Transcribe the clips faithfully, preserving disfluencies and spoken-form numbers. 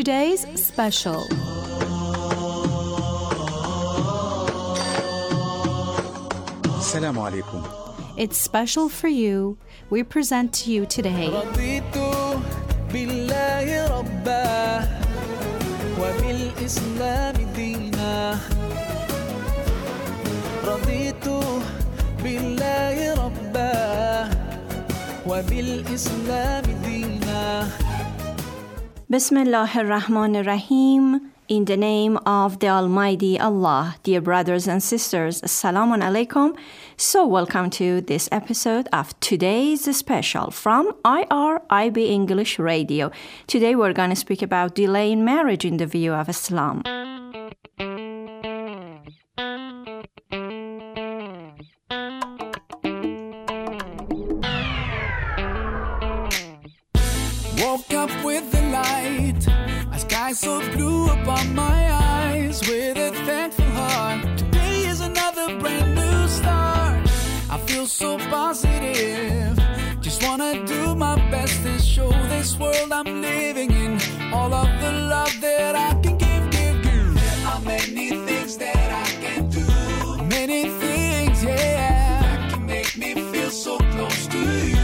today's special. Assalamu alaikum. It's special for you. We present to you today رضيت بالله ربا وبالإسلام دينا رضيت بالله ربا وبالإسلام دينا. Bismillah ar-Rahman ar-Rahim. In the name of the Almighty Allah, dear brothers and sisters, Assalamu alaikum. So welcome to this episode of today's special from I R I B English Radio. Today we're going to speak about delay in marriage in the view of Islam. Woke up with the light, a sky so blue upon my eyes. With a thankful heart, today is another brand new start. I feel so positive, just wanna do my best and show this world I'm living in all of the love that I can give, give, give. There are many things that I can do, many things, yeah, that can make me feel so close to you.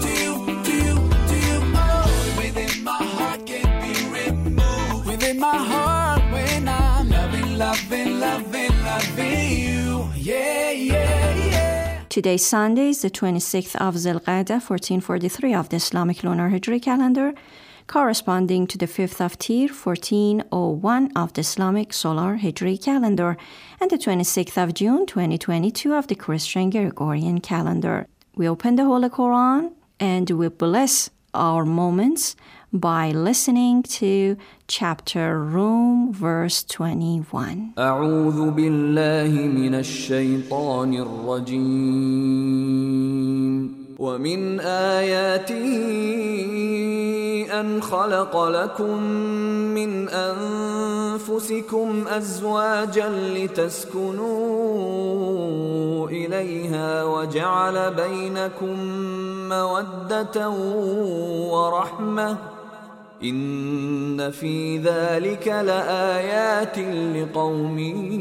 My heart when I'm loving, loving, loving, loving you. Yeah, yeah, yeah. Today, Sunday, is the twenty-sixth of Zilqa'dah, fourteen forty-three of the Islamic Lunar Hijri calendar, corresponding to the fifth of Tir, fourteen oh one of the Islamic Solar Hijri calendar, and the twenty-sixth of June, twenty twenty-two of the Christian Gregorian calendar. We open the Holy Quran and we bless our moments by listening to chapter Rum, verse twenty-one. أعوذ بالله من الشيطان الرجيم ومن آياته أن خلق لكم من أنفسكم أزواجا لتسكنوا إليها وجعل بينكم مودة ورحمة إن في ذلك لآيات لقوم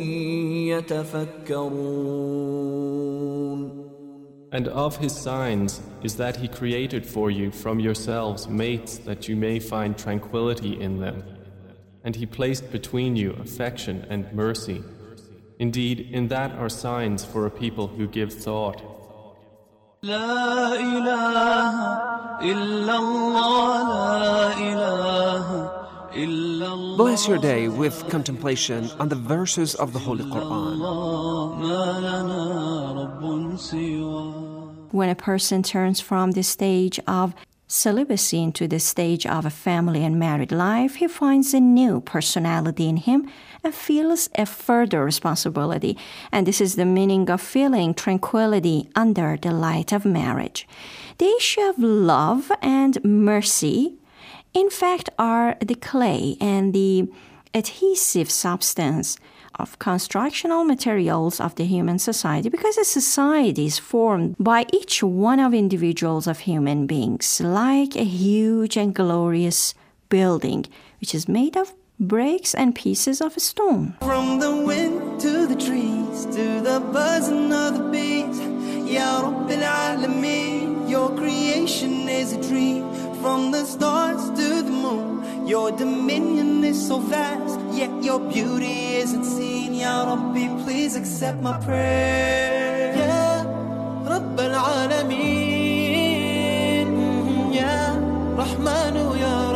يتفكرون. And of his signs is that he created for you from yourselves mates that you may find tranquility in them. And he placed between you affection and mercy. Indeed, in that are signs for a people who give thought. لا إله إلا الله لا إله إلا الله. Bless your day with contemplation on the verses of the Holy Quran. ما لنا رب سواه. When a person turns from the stage of celibacy into the stage of a family and married life, he finds a new personality in him and feels a further responsibility. And this is the meaning of feeling tranquility under the light of marriage. The issue of love and mercy, in fact, are the clay and the adhesive substance of constructional materials of the human society, because a society is formed by each one of individuals of human beings, like a huge and glorious building, which is made of bricks and pieces of stone. From the wind to the trees, to the buzzing of the bees, Ya Rabbil Alameen, your creation is a dream. From the stars to the moon, your dominion is so vast, yet your beauty isn't seen. Ya Rabbi, please accept my prayer. Ya Rabbil Alameen, Ya Rahmanu Ya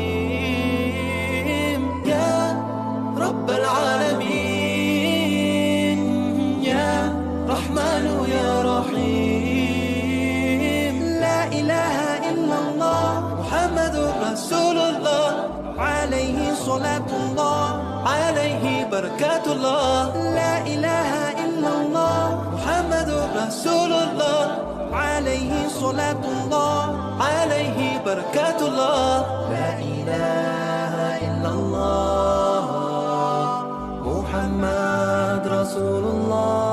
Rahim, Ya Rabbil Alameen, Ya Rahmanu Ya Rahim. La ilaha illallah Muhammadur Rasulullah, alayhi salatullah, alayhi barakatullah. La ilaha illallah Muhammadur Rasulullah, alayhi salatullah, alayhi barakatullah. La ilaha illallah Muhammad Rasulullah.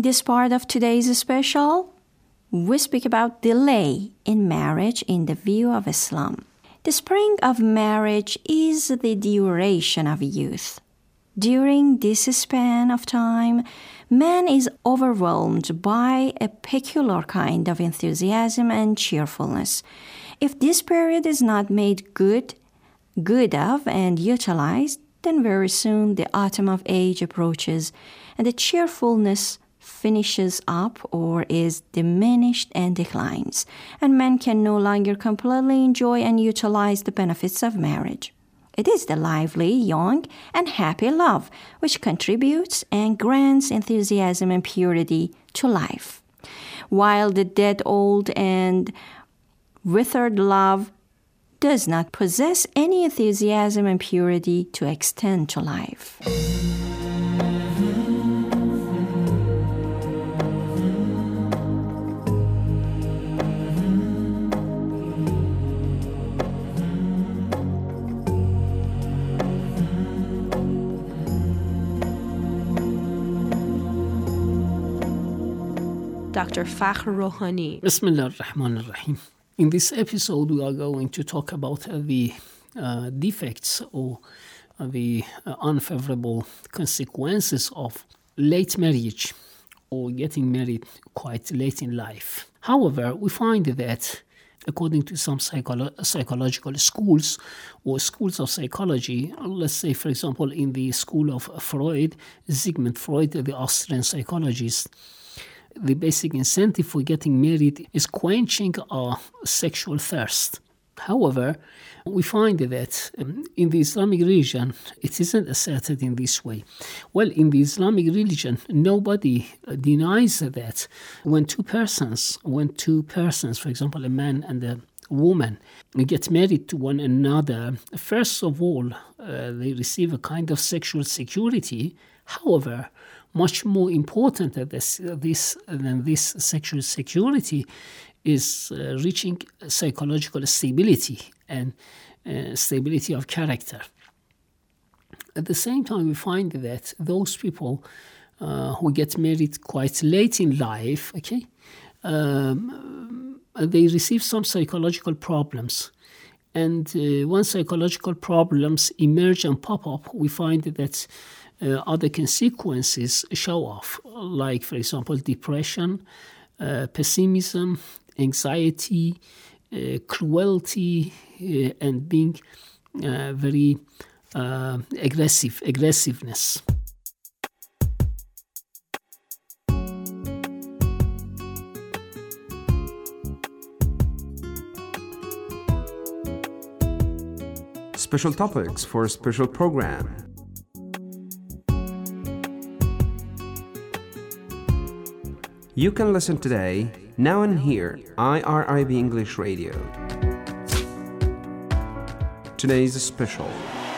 this part of today's special, we speak about delay in marriage in the view of Islam. The spring of marriage is the duration of youth. During this span of time, man is overwhelmed by a peculiar kind of enthusiasm and cheerfulness. If this period is not made good, good of and utilized, then very soon the autumn of age approaches and the cheerfulness finishes up or is diminished and declines, and man can no longer completely enjoy and utilize the benefits of marriage. It is the lively, young, and happy love which contributes and grants enthusiasm and purity to life, while the dead, old, and withered love does not possess any enthusiasm and purity to extend to life. Doctor Fakhr Rouhani. Bismillah ar-Rahman ar-Rahim. In this episode, we are going to talk about uh, the uh, defects or uh, the uh, unfavorable consequences of late marriage or getting married quite late in life. However, we find that according to some psycholo- psychological schools or schools of psychology, let's say, for example, in the school of Freud, Sigmund Freud, the Austrian psychologist, the basic incentive for getting married is quenching our sexual thirst. However, we find that um, in the Islamic religion, it isn't asserted in this way. Well, in the Islamic religion, nobody uh, denies that when two persons, when two persons, for example, a man and a woman, get married to one another, first of all, uh, they receive a kind of sexual security. However, much more important than this, uh, this, than this sexual security is uh, reaching psychological stability and uh, stability of character. At the same time, we find that those people uh, who get married quite late in life, okay, um, they receive some psychological problems. And uh, when psychological problems emerge and pop up, we find that Uh, other consequences show off, like, for example, depression, uh, pessimism, anxiety, uh, cruelty, uh, and being uh, very uh, aggressive, aggressiveness. Special topics for a special program. You can listen today, now and here, I R I B English Radio. Today's special.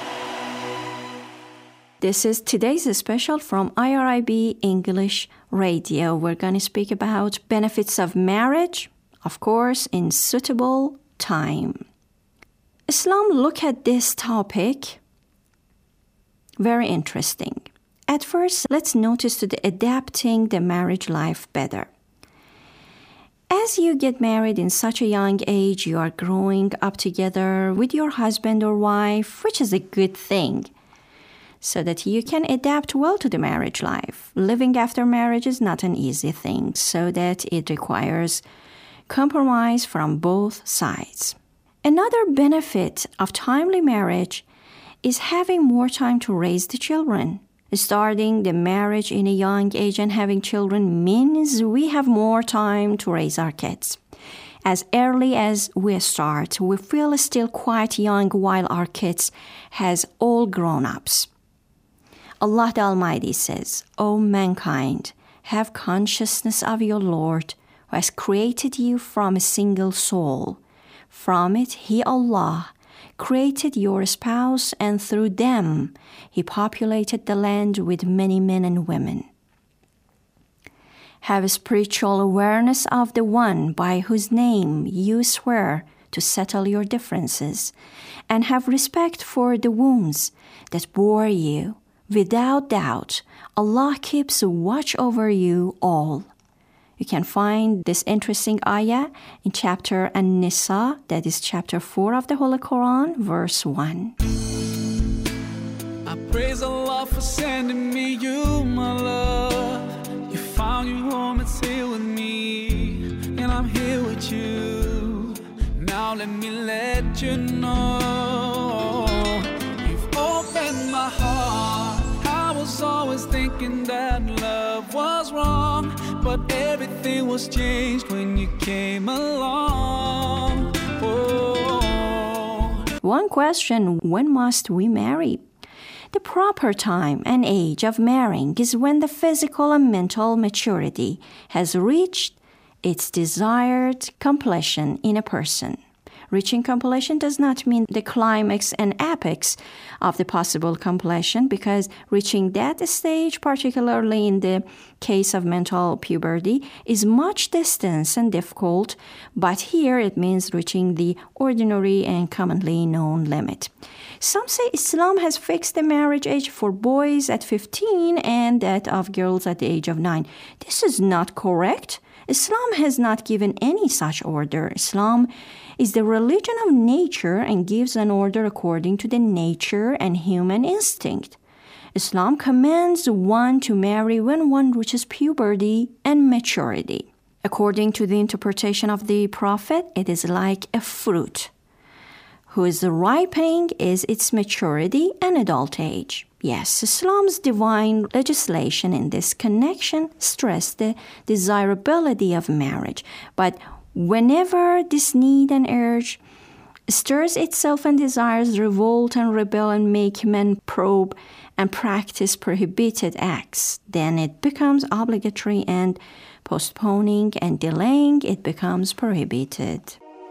This is today's special from I R I B English Radio. We're going to speak about benefits of marriage, of course, in suitable time. Islam look at this topic very interesting. At first, let's notice to the adapting the marriage life better. As you get married in such a young age, you are growing up together with your husband or wife, which is a good thing, so that you can adapt well to the marriage life. Living after marriage is not an easy thing, so that it requires compromise from both sides. Another benefit of timely marriage is having more time to raise the children. Starting the marriage in a young age and having children means we have more time to raise our kids. As early as we start, we feel still quite young while our kids has all grown-ups. Allah the Almighty says, O mankind, have consciousness of your Lord, who has created you from a single soul. From it, He, Allah, created your spouse, and through them He populated the land with many men and women. Have a spiritual awareness of the one by whose name you swear to settle your differences, and have respect for the wombs that bore you, Without doubt, Allah keeps watch over you all. You can find this interesting ayah in chapter An-Nisa, that is chapter four of the Holy Quran, verse one. I praise Allah for sending me you, my love. You found your home, it's here with me, and I'm here with you. Now let me let you know, you've opened my heart. I was always thinking that love was wrong, but everything was changed when you came along. Oh. One question, when must we marry? The proper time and age of marrying is when the physical and mental maturity has reached its desired completion in a person. Reaching completion does not mean the climax and apex of the possible completion, because reaching that stage, particularly in the case of mental puberty, is much distant and difficult, but here it means reaching the ordinary and commonly known limit. Some say Islam has fixed the marriage age for boys at fifteen and that of girls at the age of nine. This is not correct. Islam has not given any such order. Islam is the religion of nature and gives an order according to the nature and human instinct. Islam commands one to marry when one reaches puberty and maturity. According to the interpretation of the Prophet, it is like a fruit, whose ripening is its maturity and adult age. Yes, Islam's divine legislation in this connection stressed the desirability of marriage, but whenever this need and urge stirs itself and desires revolt and rebel and make men probe and practice prohibited acts, then it becomes obligatory, and postponing and delaying it becomes prohibited.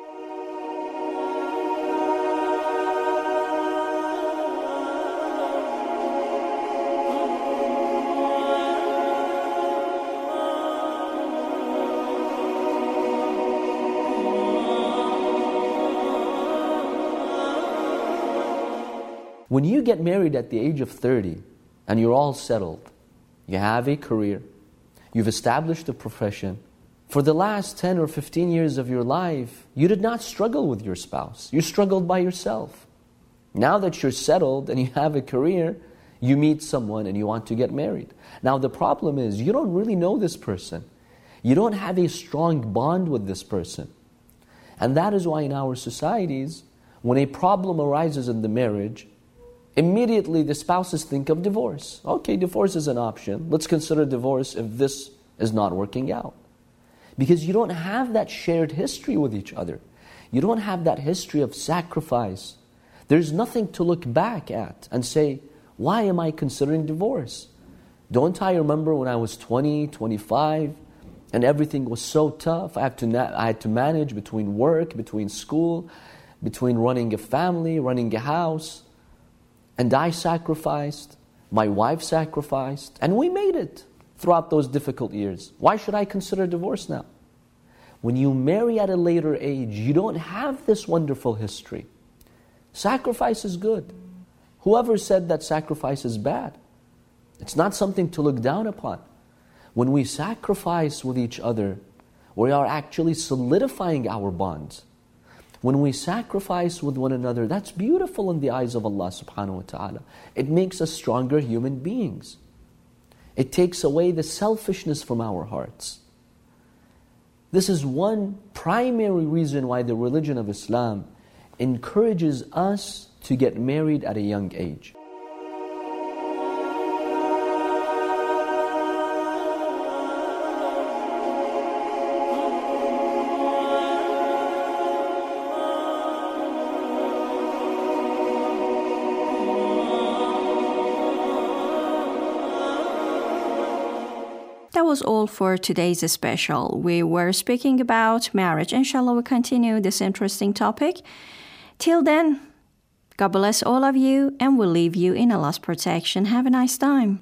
When you get married at the age of thirty and you're all settled, you have a career, you've established a profession, for the last ten or fifteen years of your life, you did not struggle with your spouse. You struggled by yourself. Now that you're settled and you have a career, you meet someone and you want to get married. Now the problem is, you don't really know this person. You don't have a strong bond with this person. And that is why in our societies, when a problem arises in the marriage, immediately the spouses think of divorce. Okay, divorce is an option. Let's consider divorce if this is not working out. Because you don't have that shared history with each other. You don't have that history of sacrifice. There's nothing to look back at and say, why am I considering divorce? Don't I remember when I was twenty, twenty-five, and everything was so tough? I had to, na- I had to manage between work, between school, between running a family, running a house. And I sacrificed, my wife sacrificed, and we made it throughout those difficult years. Why should I consider divorce now? When you marry at a later age, you don't have this wonderful history. Sacrifice is good. Whoever said that sacrifice is bad? It's not something to look down upon. When we sacrifice with each other, we are actually solidifying our bonds. When we sacrifice with one another, that's beautiful in the eyes of Allah subhanahu wa ta'ala. It makes us stronger human beings. It takes away the selfishness from our hearts. This is one primary reason why the religion of Islam encourages us to get married at a young age. That was all for today's special. We were speaking about marriage. Inshallah, we'll continue this interesting topic. Till then, God bless all of you, and we'll leave you in Allah's protection. Have a nice time.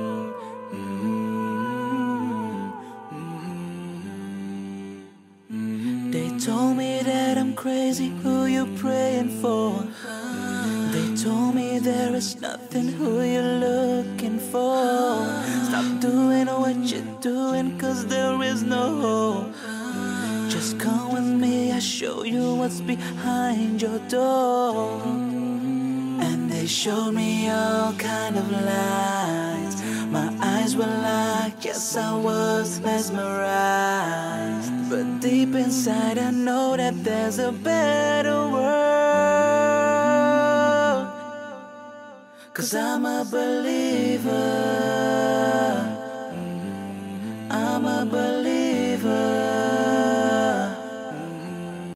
Mm-hmm. told me that I'm crazy, who you praying for? They told me there is nothing, who you're looking for. Stop doing what you're doing, cause there is no hope. Just come with me, I'll show you what's behind your door. And they showed me all kind of lies. My eyes were locked, yes I was mesmerized. But deep inside I know that there's a better world. Cause I'm a believer.